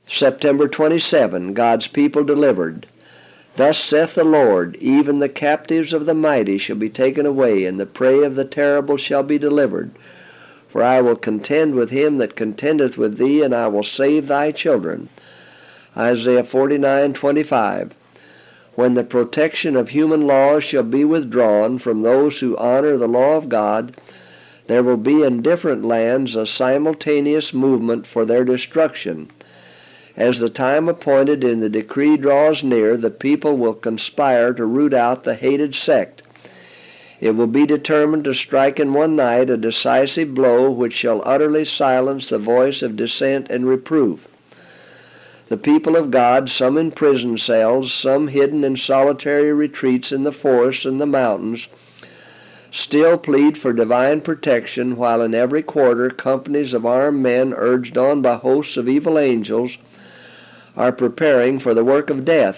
September 27, God's people delivered. Thus saith the Lord, even the captives of the mighty shall be taken away, and the prey of the terrible shall be delivered. For I will contend with him that contendeth with thee, and I will save thy children. Isaiah 49:25. When the protection of human laws shall be withdrawn from those who honor the law of God, there will be in different lands a simultaneous movement for their destruction. As the time appointed in the decree draws near, the people will conspire to root out the hated sect. It will be determined to strike in one night a decisive blow which shall utterly silence the voice of dissent and reproof. The people of God, some in prison cells, some hidden in solitary retreats in the forests and the mountains, still plead for divine protection, while in every quarter companies of armed men, urged on by hosts of evil angels, are preparing for the work of death.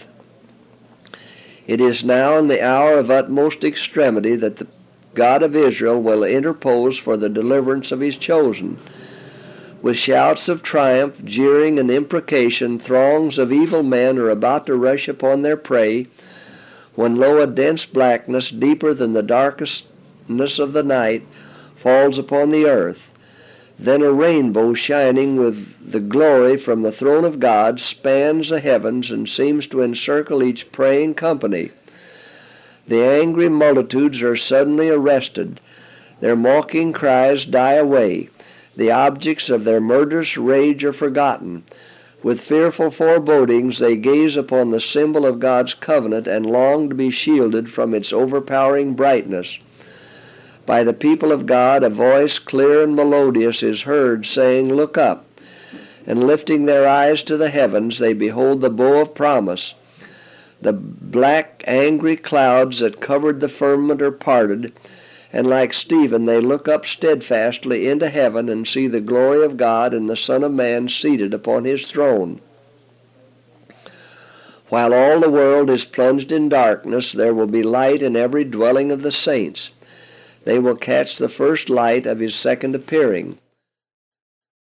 It is now in the hour of utmost extremity that the God of Israel will interpose for the deliverance of his chosen. With shouts of triumph, jeering, and imprecation, throngs of evil men are about to rush upon their prey, when lo, a dense blackness, deeper than the darkness of the night, falls upon the earth. Then a rainbow shining with the glory from the throne of God spans the heavens and seems to encircle each praying company. The angry multitudes are suddenly arrested. Their mocking cries die away. The objects of their murderous rage are forgotten. With fearful forebodings they gaze upon the symbol of God's covenant and long to be shielded from its overpowering brightness. By the people of God a voice clear and melodious is heard, saying, Look up. And lifting their eyes to the heavens, they behold the bow of promise. The black, angry clouds that covered the firmament are parted, and like Stephen they look up steadfastly into heaven and see the glory of God and the Son of Man seated upon his throne. While all the world is plunged in darkness, there will be light in every dwelling of the saints. They will catch the first light of his second appearing.